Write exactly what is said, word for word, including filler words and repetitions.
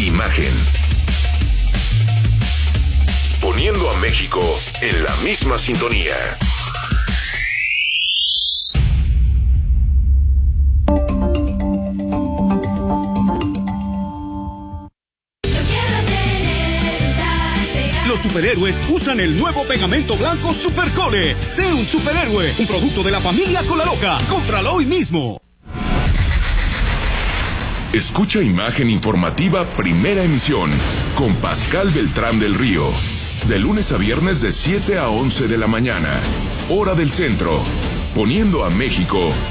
Imagen. Poniendo a México en la misma sintonía. Los superhéroes usan el nuevo pegamento blanco Supercole. Sé un superhéroe, un producto de la familia Colaloca. Cómpralo hoy mismo. Escucha Imagen Informativa Primera Emisión con Pascal Beltrán del Río. De lunes a viernes de siete a once de la mañana. Hora del centro. Poniendo a México